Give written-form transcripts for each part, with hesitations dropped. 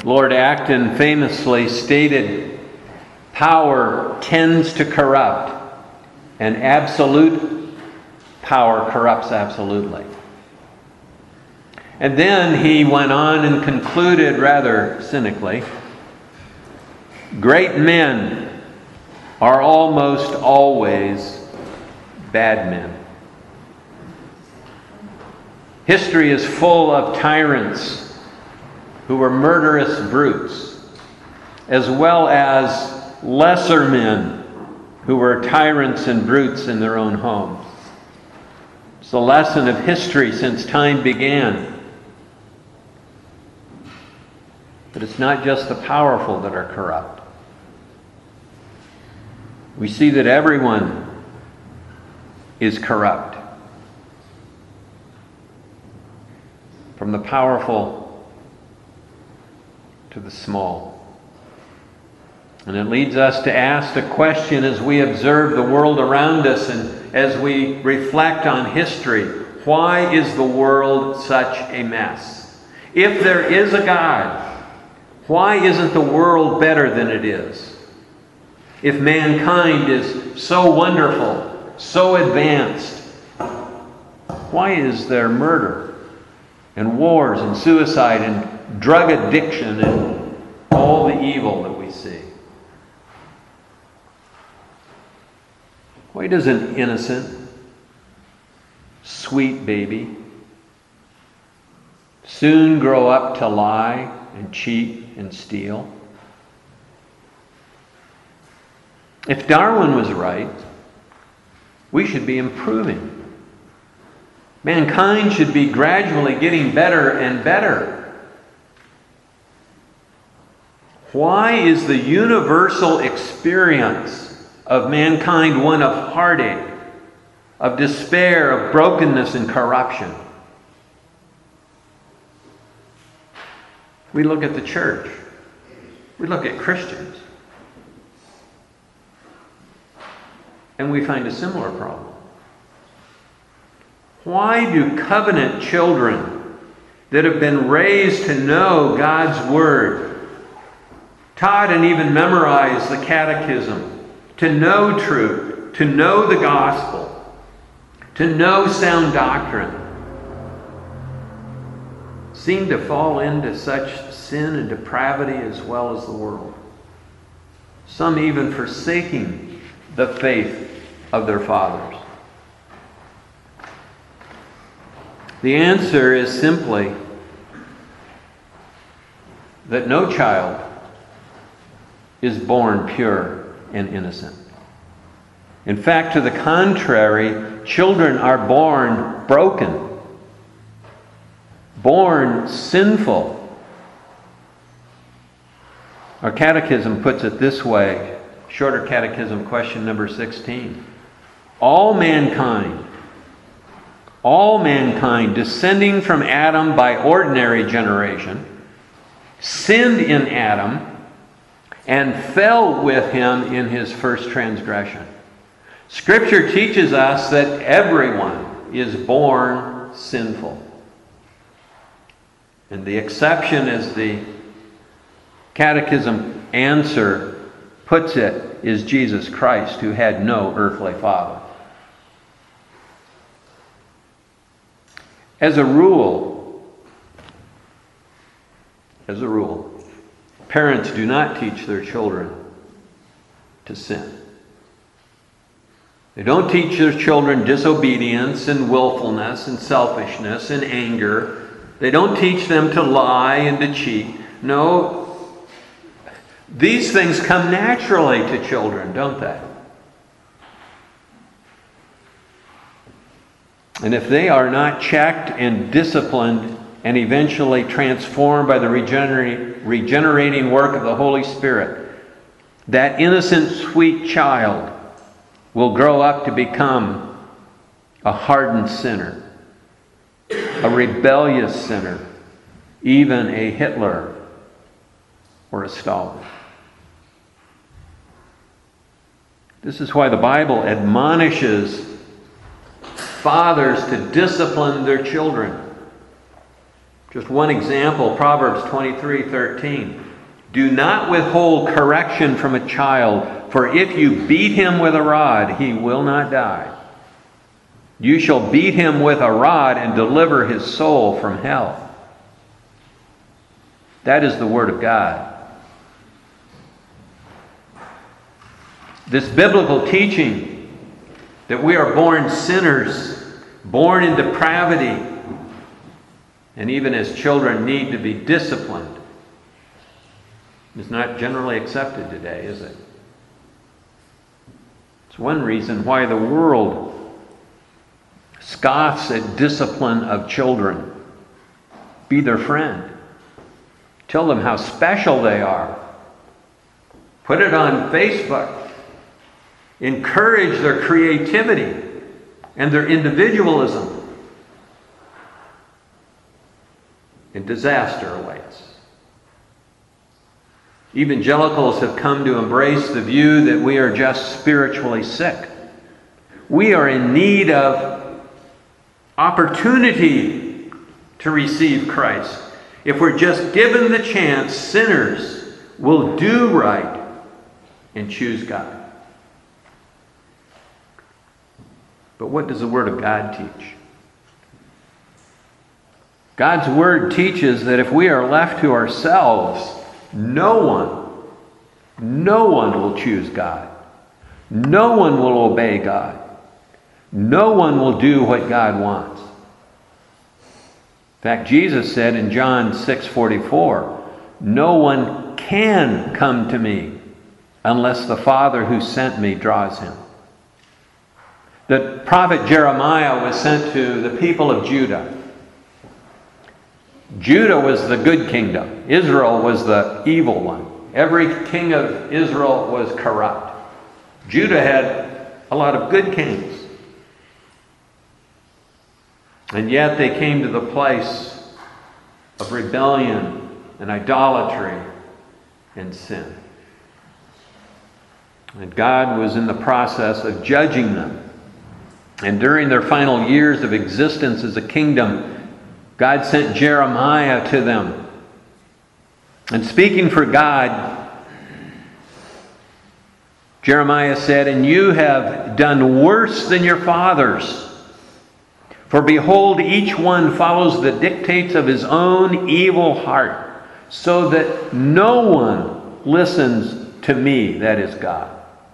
Lord Acton famously stated, "Power tends to corrupt, and absolute power corrupts absolutely." And then he went on and concluded rather cynically, "Great men are almost always bad men." History is full of tyrants who were murderous brutes, as well as lesser men who were tyrants and brutes in their own homes. It's the lesson of history since time began. But it's not just the powerful that are corrupt. We see that everyone is corrupt, from the powerful to the small. And it leads us to ask the question as we observe the world around us and as we reflect on history: why is the world such a mess? If there is a God, why isn't the world better than it is? If mankind is so wonderful, so advanced, why is there murder and wars and suicide and drug addiction and all the evil that we see? Why does an innocent, sweet baby soon grow up to lie and cheat and steal? If Darwin was right, we should be improving. Mankind should be gradually getting better and better. Why is the universal experience of mankind one of heartache, of despair, of brokenness and corruption? We look at the church. We look at Christians. And we find a similar problem. Why do covenant children that have been raised to know God's Word, taught and even memorized the catechism, to know truth, to know the gospel, to know sound doctrine, seem to fall into such sin and depravity as well as the world? Some even forsaking the faith of their fathers. The answer is simply that no child is born pure and innocent. In fact, to the contrary, children are born broken, born sinful. Our catechism puts it this way, Shorter Catechism, question number 16. All mankind, descending from Adam by ordinary generation, sinned in Adam and fell with him in his first transgression. Scripture teaches us that everyone is born sinful. And the exception, as the Catechism answer puts it, is Jesus Christ, who had no earthly father. As a rule, parents do not teach their children to sin. They don't teach their children disobedience and willfulness and selfishness and anger. They don't teach them to lie and to cheat. No, these things come naturally to children, don't they? And if they are not checked and disciplined and eventually transformed by the regenerating work of the Holy Spirit, that innocent, sweet child will grow up to become a hardened sinner, a rebellious sinner, even a Hitler or a Stalin. This is why the Bible admonishes fathers to discipline their children, Just one example, Proverbs 23:13. Do not withhold correction from a child, for if you beat him with a rod, he will not die. You shall beat him with a rod and deliver his soul from hell. That is the Word of God. This biblical teaching that we are born sinners, born in depravity, and even as children need to be disciplined, is not generally accepted today, is it? It's one reason why the world scoffs at discipline of children. Be their friend. Tell them how special they are. Put it on Facebook. Encourage their creativity and their individualism. And disaster awaits. Evangelicals have come to embrace the view that we are just spiritually sick. We are in need of opportunity to receive Christ. If we're just given the chance, sinners will do right and choose God. But what does the Word of God teach? God's Word teaches that if we are left to ourselves, no one will choose God. No one will obey God. No one will do what God wants. In fact, Jesus said in John 6:44, no one can come to me unless the Father who sent me draws him. The prophet Jeremiah was sent to the people of Judah. Judah was the good kingdom. Israel was the evil one. Every king of Israel was corrupt. Judah had a lot of good kings. And yet they came to the place of rebellion and idolatry and sin. And God was in the process of judging them. And during their final years of existence as a kingdom, God sent Jeremiah to them. And speaking for God, Jeremiah said, and you have done worse than your fathers. For behold, each one follows the dictates of his own evil heart, so that no one listens to me, that is God.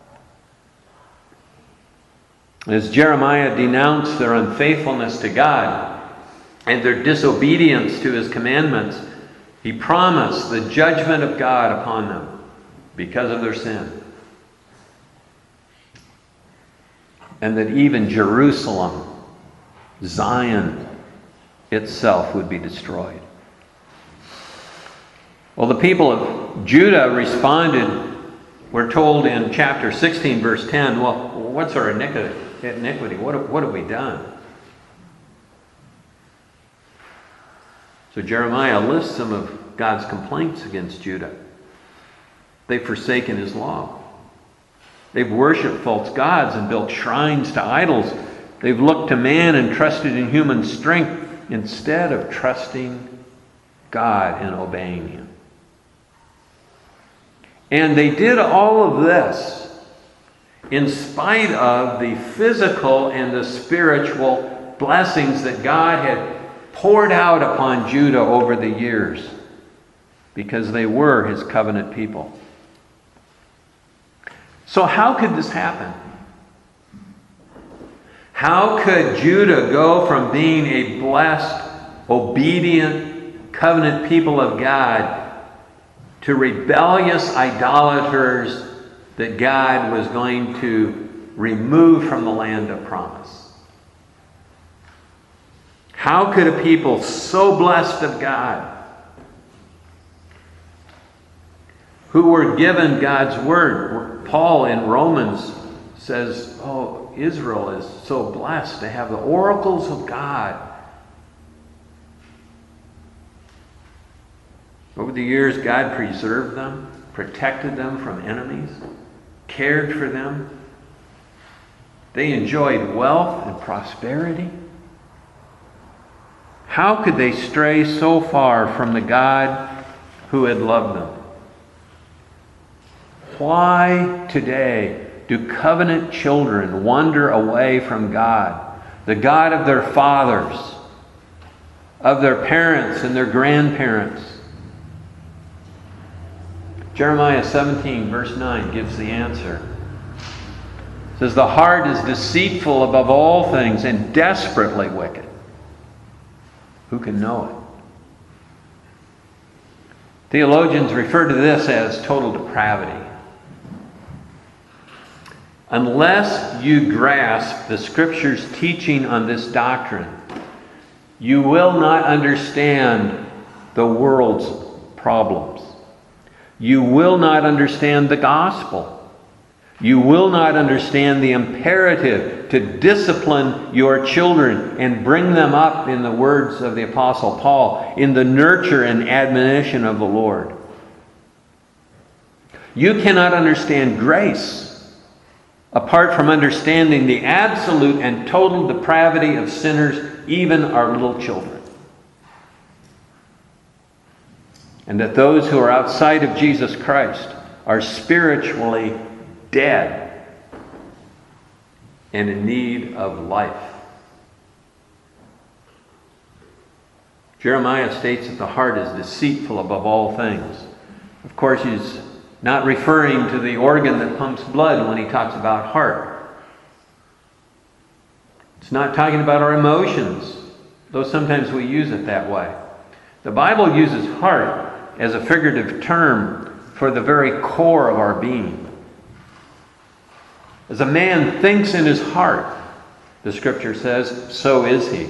As Jeremiah denounced their unfaithfulness to God and their disobedience to his commandments, he promised the judgment of God upon them because of their sin. And that even Jerusalem, Zion itself, would be destroyed. Well, the people of Judah responded, we're told in chapter 16, verse 10, well, what's our iniquity? What have we done? So Jeremiah lists some of God's complaints against Judah. They've forsaken his law. They've worshipped false gods and built shrines to idols. They've looked to man and trusted in human strength instead of trusting God and obeying him. And they did all of this in spite of the physical and the spiritual blessings that God had poured out upon Judah over the years, because they were his covenant people. So how could this happen? How could Judah go from being a blessed, obedient, covenant people of God to rebellious idolaters that God was going to remove from the land of promise? How could a people so blessed of God, who were given God's word, Paul in Romans says, oh, Israel is so blessed to have the oracles of God. Over the years, God preserved them, protected them from enemies, cared for them. They enjoyed wealth and prosperity. How could they stray so far from the God who had loved them? Why today do covenant children wander away from God, the God of their fathers, of their parents and their grandparents? Jeremiah 17, verse 9 gives the answer. It says, the heart is deceitful above all things and desperately wicked. Who can know it? Theologians refer to this as total depravity. Unless you grasp the Scripture's teaching on this doctrine, you will not understand the world's problems. You will not understand the gospel. You will not understand the imperative to discipline your children and bring them up, in the words of the Apostle Paul, in the nurture and admonition of the Lord. You cannot understand grace apart from understanding the absolute and total depravity of sinners, even our little children. And that those who are outside of Jesus Christ are spiritually dead and in need of life. Jeremiah states that the heart is deceitful above all things. Of course, he's not referring to the organ that pumps blood when he talks about heart. It's not talking about our emotions, though sometimes we use it that way. The Bible uses heart as a figurative term for the very core of our being. As a man thinks in his heart, the Scripture says, so is he.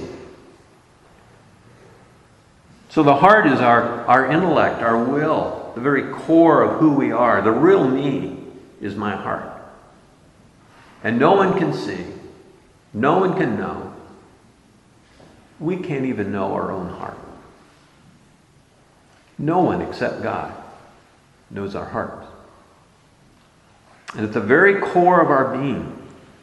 So the heart is our intellect, our will, the very core of who we are. The real me is my heart. And no one can see, no one can know. We can't even know our own heart. No one except God knows our hearts. And at the very core of our being,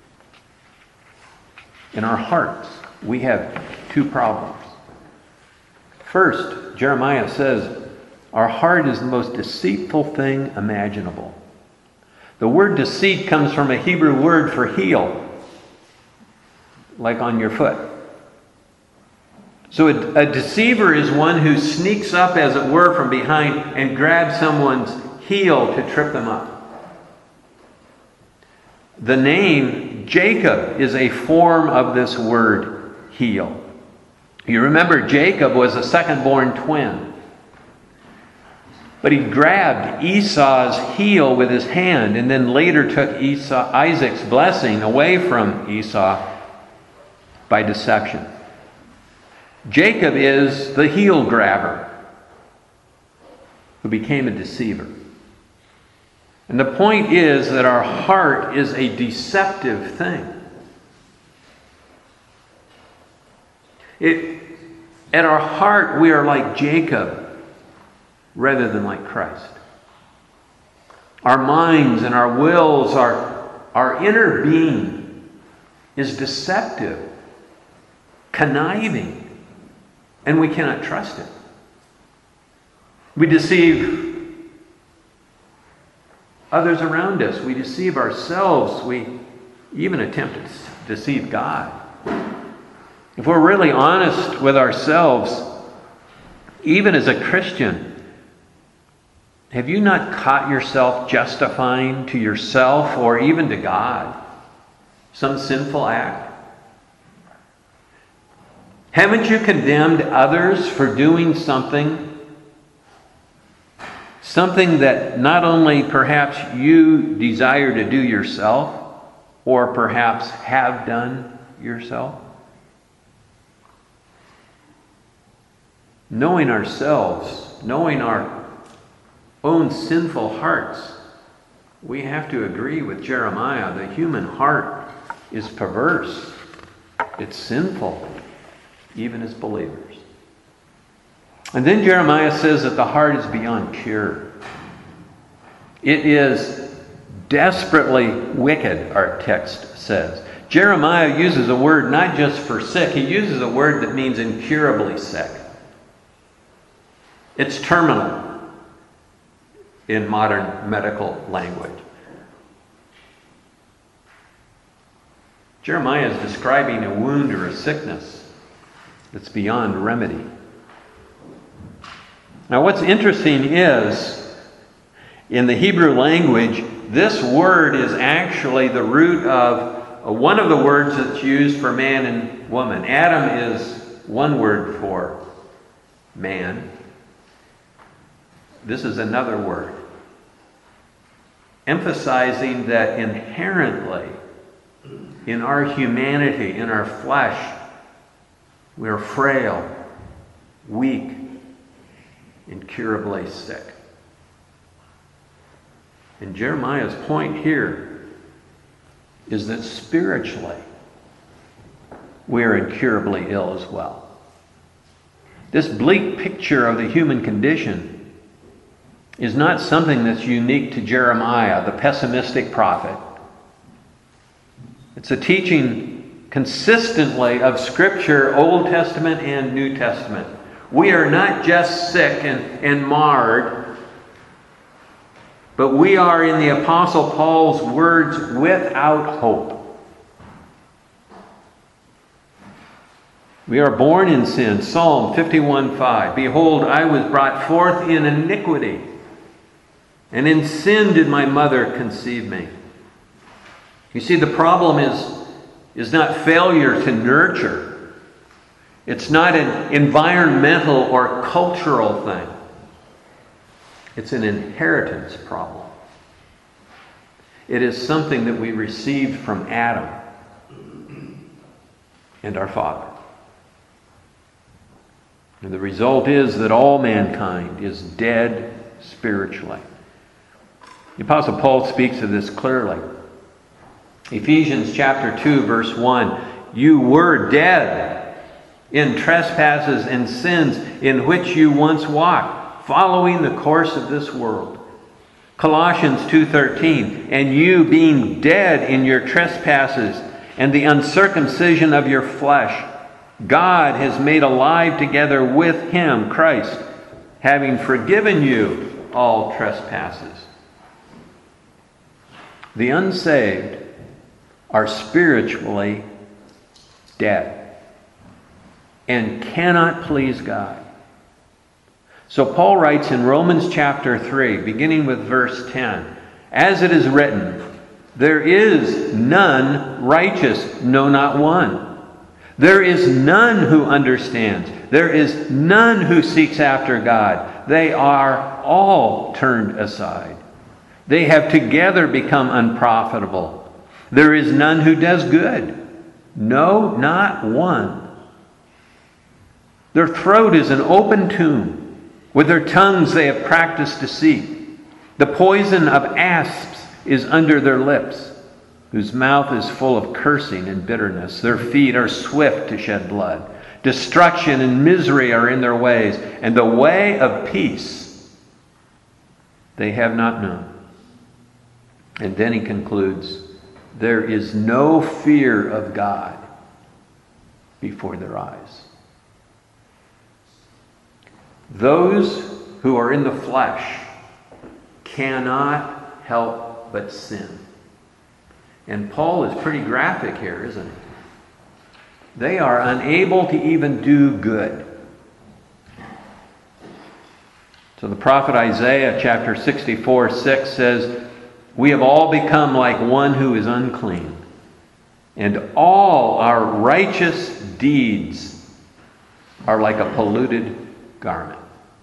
in our hearts, we have two problems. First, Jeremiah says, our heart is the most deceitful thing imaginable. The word deceit comes from a Hebrew word for heel, like on your foot. So a deceiver is one who sneaks up, as it were, from behind and grabs someone's heel to trip them up. The name Jacob is a form of this word heel. You remember Jacob was a second-born twin. But he grabbed Esau's heel with his hand and then later took Isaac's blessing away from Esau by deception. Jacob is the heel grabber who became a deceiver. And the point is that our heart is a deceptive thing. At our heart, we are like Jacob rather than like Christ. Our minds and our wills, our inner being is deceptive, conniving, and we cannot trust it. We deceive others around us. We deceive ourselves. We even attempt to deceive God. If we're really honest with ourselves, even as a Christian, have you not caught yourself justifying to yourself or even to God some sinful act? Haven't you condemned others for doing something that not only perhaps you desire to do yourself, or perhaps have done yourself? Knowing ourselves, knowing our own sinful hearts, we have to agree with Jeremiah. The human heart is perverse. It's sinful, even as believers. And then Jeremiah says that the heart is beyond cure. It is desperately wicked, our text says. Jeremiah uses a word not just for sick, he uses a word that means incurably sick. It's terminal in modern medical language. Jeremiah is describing a wound or a sickness that's beyond remedy. Now, what's interesting is, in the Hebrew language, this word is actually the root of one of the words that's used for man and woman. Adam is one word for man. This is another word, emphasizing that inherently, in our humanity, in our flesh, we are frail, weak, incurably sick. And Jeremiah's point here is that spiritually, we are incurably ill as well. This bleak picture of the human condition is not something that's unique to Jeremiah, the pessimistic prophet. It's a teaching consistently of Scripture, Old Testament and New Testament. We are not just sick and marred, but we are, in the Apostle Paul's words, without hope. We are born in sin. Psalm 51:5. Behold, I was brought forth in iniquity, and in sin did my mother conceive me. You see, the problem is not failure to nurture. It's not an environmental or cultural thing. It's an inheritance problem. It is something that we received from Adam and our Father. And the result is that all mankind is dead spiritually. The Apostle Paul speaks of this clearly. Ephesians chapter 2, verse 1. You were dead in trespasses and sins in which you once walked, following the course of this world. Colossians 2:13. And you, being dead in your trespasses and the uncircumcision of your flesh, God has made alive together with him, Christ, having forgiven you all trespasses. The unsaved are spiritually dead and cannot please God. So Paul writes in Romans chapter 3, beginning with verse 10, as it is written, there is none righteous, no, not one. There is none who understands. There is none who seeks after God. They are all turned aside. They have together become unprofitable. There is none who does good. No, not one. Their throat is an open tomb. With their tongues they have practiced deceit. The poison of asps is under their lips, whose mouth is full of cursing and bitterness. Their feet are swift to shed blood. Destruction and misery are in their ways, and the way of peace they have not known. And then he concludes, there is no fear of God before their eyes. Those who are in the flesh cannot help but sin. And Paul is pretty graphic here, isn't he? They are unable to even do good. So the prophet Isaiah chapter 64:6 says, we have all become like one who is unclean, and all our righteous deeds are like a polluted garment.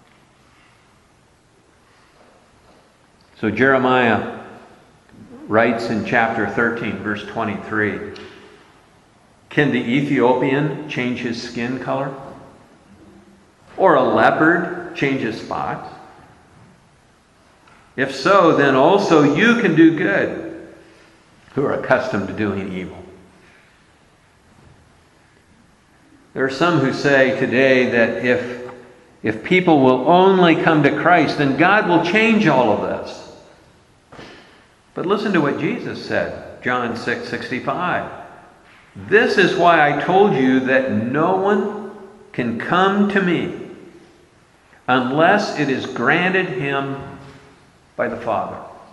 So Jeremiah writes in chapter 13, verse 23, can the Ethiopian change his skin color? Or a leopard change his spots? If so, then also you can do good, who are accustomed to doing evil. There are some who say today that if people will only come to Christ, then God will change all of this. But listen to what Jesus said, John 6:65. This is why I told you that no one can come to me unless it is granted him by the Father.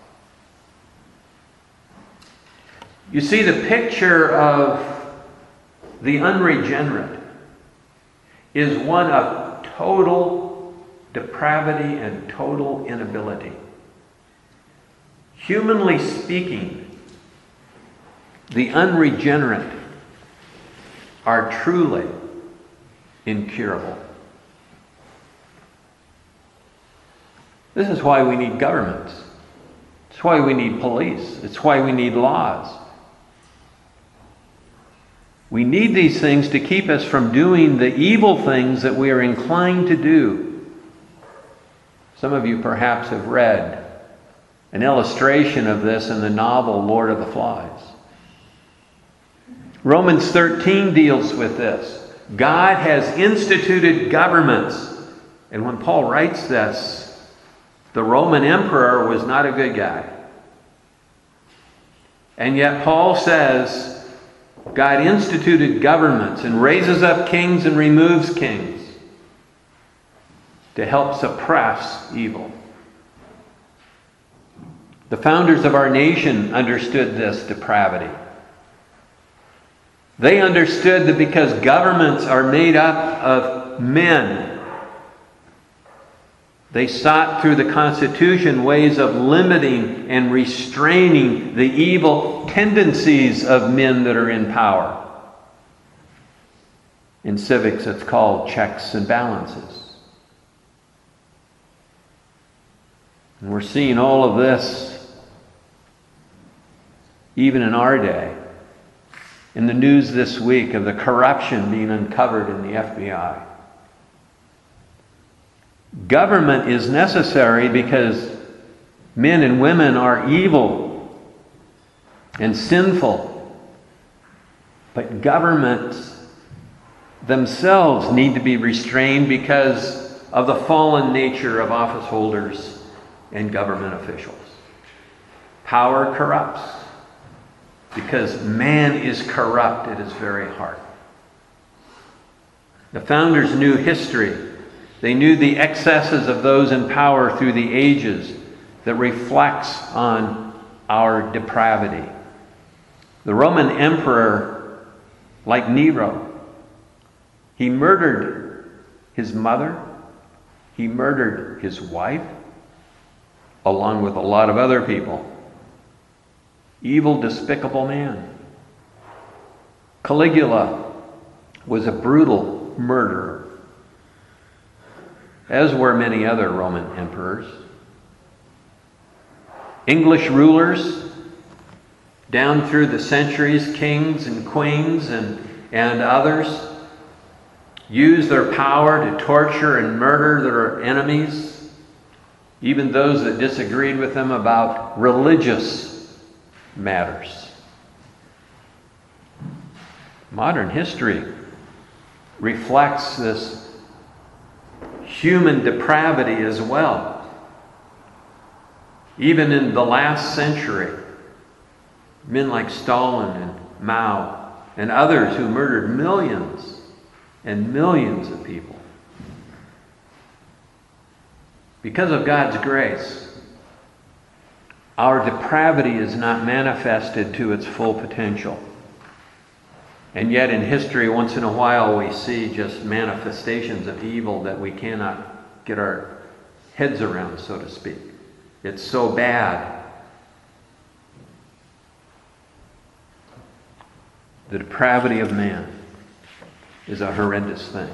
You see, the picture of the unregenerate is one of total depravity and total inability. Humanly speaking, the unregenerate are truly incurable. This is why we need governments. It's why we need police. It's why we need laws. We need these things to keep us from doing the evil things that we are inclined to do. Some of you perhaps have read an illustration of this in the novel Lord of the Flies. Romans 13 deals with this. God has instituted governments. And when Paul writes this, the Roman emperor was not a good guy. And yet Paul says God instituted governments and raises up kings and removes kings to help suppress evil. The founders of our nation understood this depravity. They understood that because governments are made up of men, they sought through the Constitution ways of limiting and restraining the evil tendencies of men that are in power. In civics, it's called checks and balances. And we're seeing all of this even in our day. In the news this week of the corruption being uncovered in the FBI. Government is necessary because men and women are evil and sinful. But governments themselves need to be restrained because of the fallen nature of office holders and government officials. Power corrupts because man is corrupt at his very heart. The founders knew history. They knew the excesses of those in power through the ages that reflects on our depravity. The Roman emperor, like Nero, he murdered his mother, he murdered his wife, along with a lot of other people. Evil, despicable man. Caligula was a brutal murderer, as were many other Roman emperors. English rulers, down through the centuries, kings and queens and others, used their power to torture and murder their enemies, even those that disagreed with them about religious matters. Modern history reflects this human depravity as well. Even in the last century, men like Stalin and Mao and others who murdered millions and millions of people. Because of God's grace, our depravity is not manifested to its full potential. And yet in history, once in a while, we see just manifestations of evil that we cannot get our heads around, so to speak. It's so bad. The depravity of man is a horrendous thing.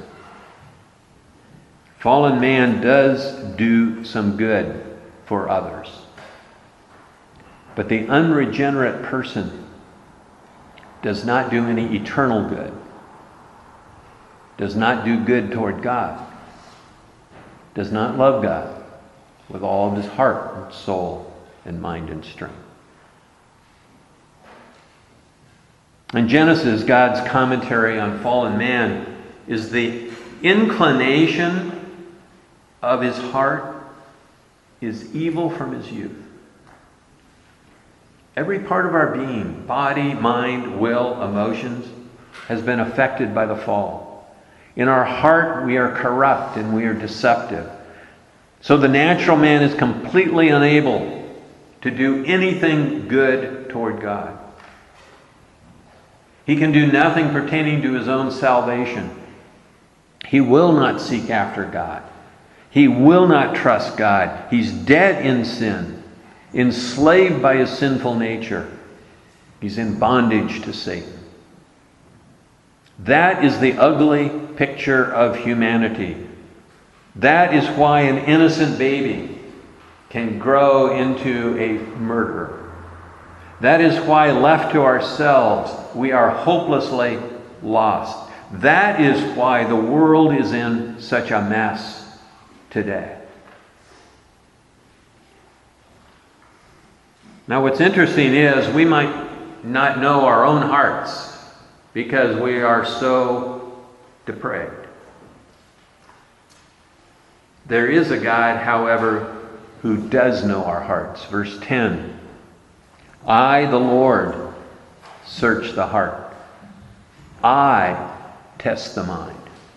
Fallen man does do some good for others. But the unregenerate person does not do any eternal good, does not do good toward God, does not love God with all of his heart and soul and mind and strength. In Genesis, God's commentary on fallen man is the inclination of his heart is evil from his youth. Every part of our being, body, mind, will, emotions, has been affected by the fall. In our heart, we are corrupt and we are deceptive. So the natural man is completely unable to do anything good toward God. He can do nothing pertaining to his own salvation. He will not seek after God. He will not trust God. He's dead in sin, enslaved by his sinful nature. He's in bondage to Satan. That is the ugly picture of humanity. That is why an innocent baby can grow into a murderer. That is why, left to ourselves, we are hopelessly lost. That is why the world is in such a mess today. Now, what's interesting is we might not know our own hearts because we are so depraved. There is a God, however, who does know our hearts. Verse 10, I, the Lord, search the heart. I test the mind.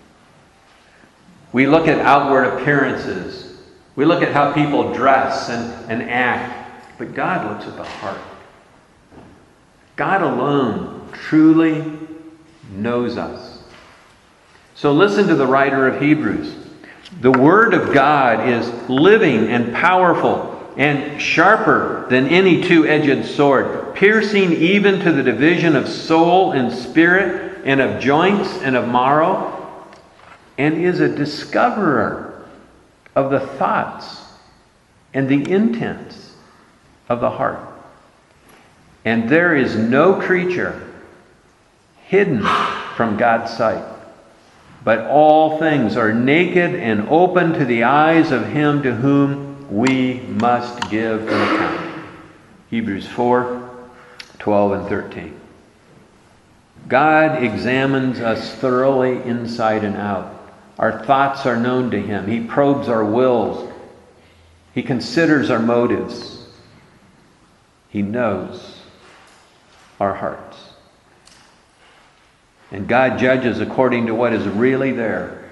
We look at outward appearances. We look at how people dress and act. But God looks at the heart. God alone truly knows us. So listen to the writer of Hebrews. The Word of God is living and powerful and sharper than any two-edged sword, piercing even to the division of soul and spirit and of joints and of marrow, and is a discoverer of the thoughts and the intents of the heart. And there is no creature hidden from God's sight, but all things are naked and open to the eyes of him to whom we must give an account. Hebrews 4, 12 and 13. God examines us thoroughly inside and out. Our thoughts are known to him. He probes our wills. He considers our motives. He knows our hearts. And God judges according to what is really there.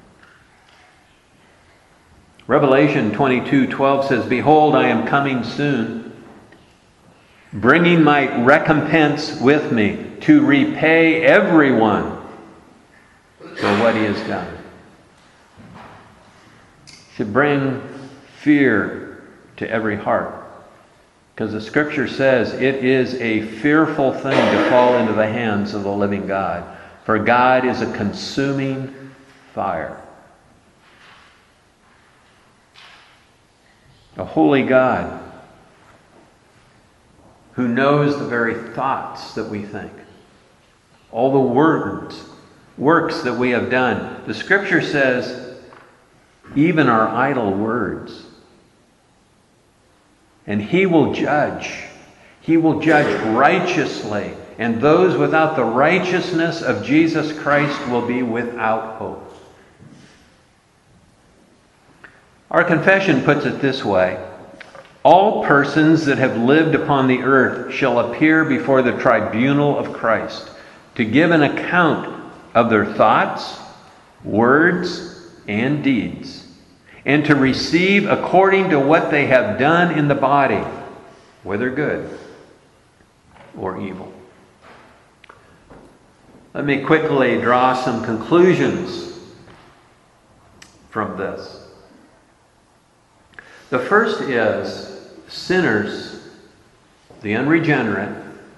Revelation 22:12 says, Behold, I am coming soon, bringing my recompense with me to repay everyone for what he has done. Should bring fear to every heart. Because the Scripture says it is a fearful thing to fall into the hands of the living God. For God is a consuming fire. A holy God who knows the very thoughts that we think. All the works that we have done. The Scripture says even our idle words. And he will judge. He will judge righteously. And those without the righteousness of Jesus Christ will be without hope. Our confession puts it this way. All persons that have lived upon the earth shall appear before the tribunal of Christ to give an account of their thoughts, words, and deeds, and to receive according to what they have done in the body, whether good or evil. Let me quickly draw some conclusions from this. The first is sinners, the unregenerate,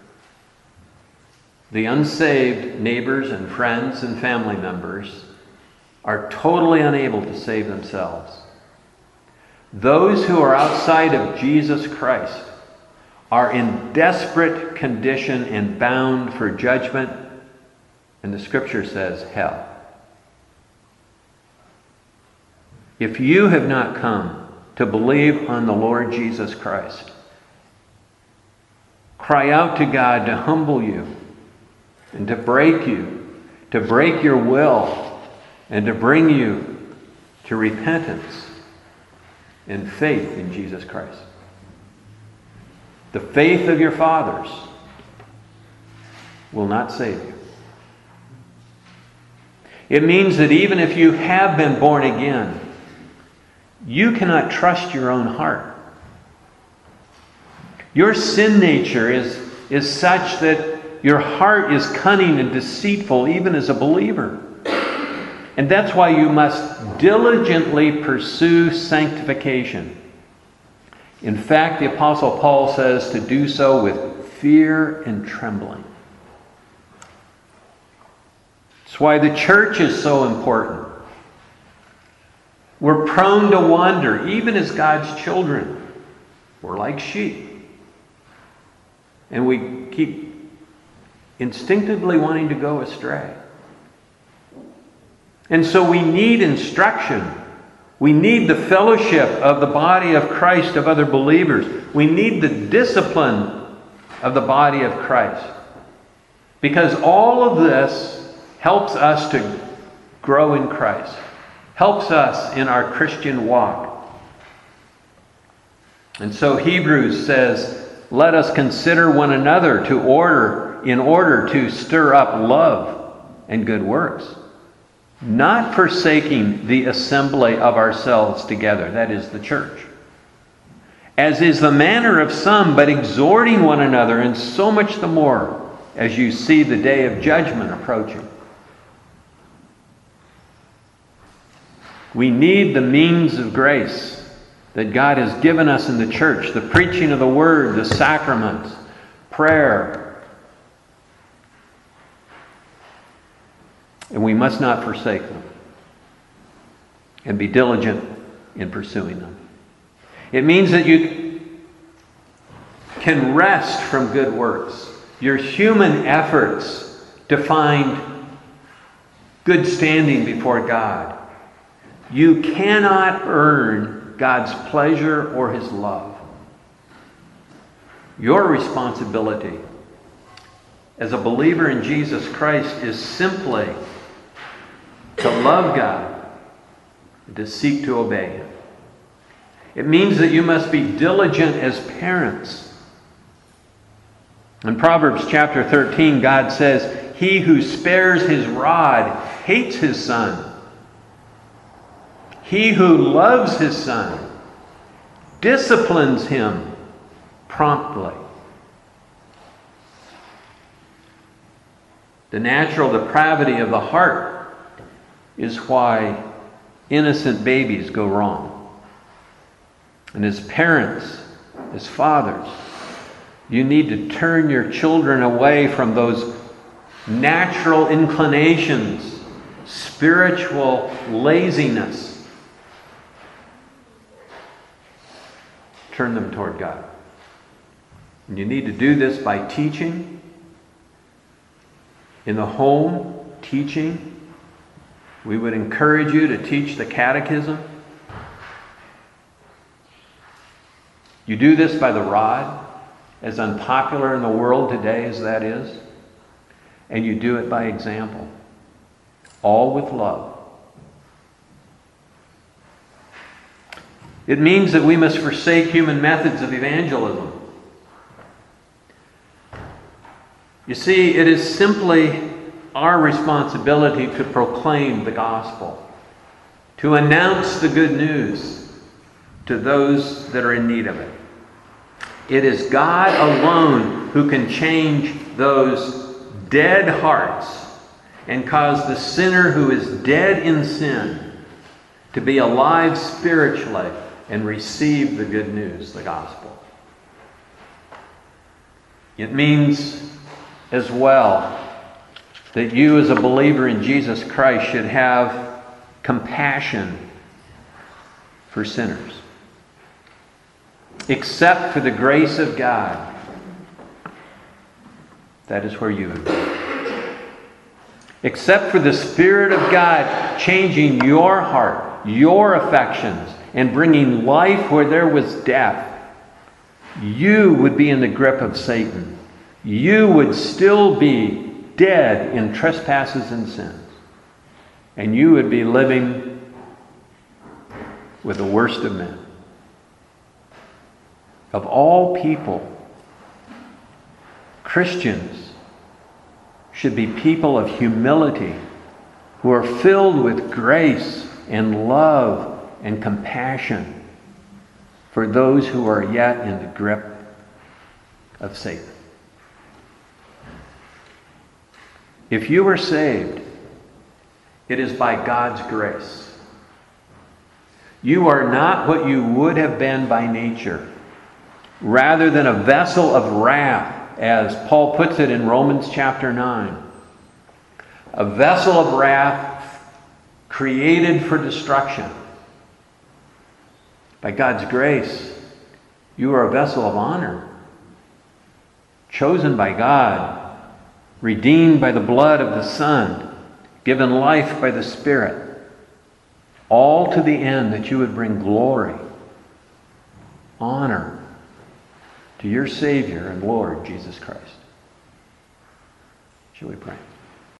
the unsaved neighbors and friends and family members are totally unable to save themselves. Those who are outside of Jesus Christ are in desperate condition and bound for judgment, and the Scripture says hell. If you have not come to believe on the Lord Jesus Christ, cry out to God to humble you and to break your will, and to bring you to repentance and faith in Jesus Christ. The faith of your fathers will not save you. It means that even if you have been born again, you cannot trust your own heart. Your sin nature is such that your heart is cunning and deceitful even as a believer. And that's why you must diligently pursue sanctification. In fact, the Apostle Paul says to do so with fear and trembling. That's why the church is so important. We're prone to wander, even as God's children. We're like sheep. And we keep instinctively wanting to go astray. And so we need instruction. We need the fellowship of the body of Christ, of other believers. We need the discipline of the body of Christ. Because all of this helps us to grow in Christ. Helps us in our Christian walk. And so Hebrews says, let us consider one another in order to stir up love and good works, not forsaking the assembly of ourselves together, that is the church, as is the manner of some, but exhorting one another, and so much the more as you see the day of judgment approaching. We need the means of grace that God has given us in the church, the preaching of the word, the sacraments, prayer. And we must not forsake them and be diligent in pursuing them. It means that you can rest from good works. Your human efforts to find good standing before God. You cannot earn God's pleasure or His love. Your responsibility as a believer in Jesus Christ is simply to love God and to seek to obey Him. It means that you must be diligent as parents. In Proverbs chapter 13, God says, "He who spares his rod hates his son. He who loves his son disciplines him promptly." The natural depravity of the heart is why innocent babies go wrong. And as parents, as fathers, you need to turn your children away from those natural inclinations, spiritual laziness. Turn them toward God. And you need to do this by teaching in the home, teaching. We would encourage you to teach the catechism. You do this by the rod, as unpopular in the world today as that is. And you do it by example, all with love. It means that we must forsake human methods of evangelism. You see, it is simply our responsibility to proclaim the gospel, to announce the good news to those that are in need of it. It is God alone who can change those dead hearts and cause the sinner who is dead in sin to be alive spiritually and receive the good news, the gospel. It means as well that you as a believer in Jesus Christ should have compassion for sinners. Except for the grace of God, that is where you would be. Except for the Spirit of God changing your heart, your affections, and bringing life where there was death, you would be in the grip of Satan. You would still be dead in trespasses and sins. And you would be living with the worst of men. Of all people, Christians should be people of humility who are filled with grace and love and compassion for those who are yet in the grip of Satan. If you are saved, it is by God's grace. You are not what you would have been by nature, rather than a vessel of wrath, as Paul puts it in Romans chapter 9. A vessel of wrath created for destruction. By God's grace, you are a vessel of honor, chosen by God, redeemed by the blood of the Son, given life by the Spirit, all to the end that you would bring glory, honor to your Savior and Lord, Jesus Christ. Shall we pray?